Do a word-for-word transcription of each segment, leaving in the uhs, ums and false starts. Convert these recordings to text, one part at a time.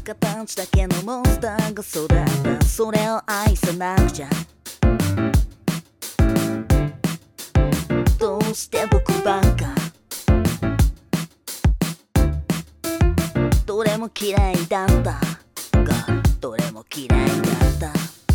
形だけのモンスターが育った。それを愛さなくちゃ。どうして僕ばっかどれも嫌いだったが、どれも嫌いだった。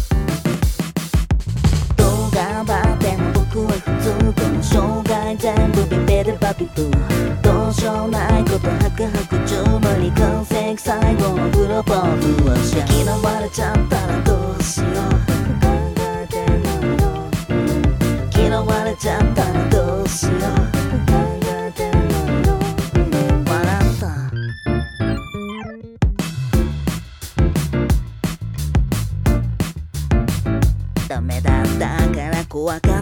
どう頑張っても僕は普通。この生涯全部ビビでバビブー。どうしようないことハクハク中無理完成最後のプロポーズはしゃ嫌われちゃったらどうしよう。考えてないよ。嫌われちゃったらどうしよう。考えてないよ。笑ったダメだったから怖かった。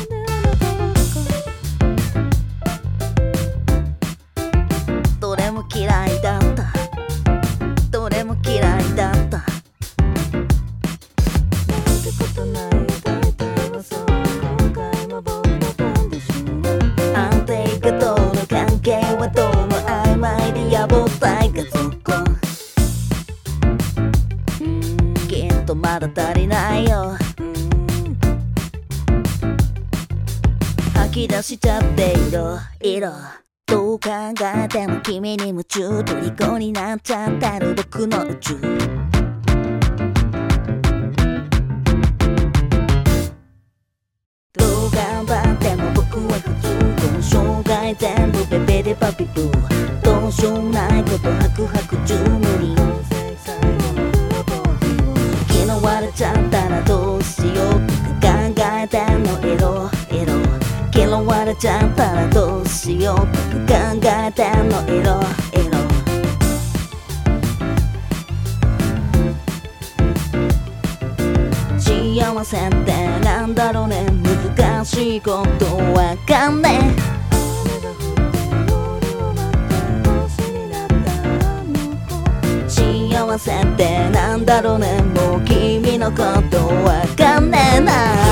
どれも嫌いだった。どれも嫌いだった。なんてことない大体はそう。今回も僕の番です。安定かとの関係はどうも曖昧でやぼったいがそこ。きっとまだ足りないよ。吐き出しちゃっていろいろ。どう考えても君に夢中。虜になっちゃってる僕の宇宙。どう頑張っても僕は普通。この生涯全部ベベでパピプー。どうしようないことハクハク中無理。嫌われちゃったらどうしよう。考えてんのエロエロ。嫌われちゃったらどうしよう。考えてんのエロエロ。幸せってなんだろうね。難しいことわかんねえ。幸せってなんだろうね。もう君のことわかんねえな。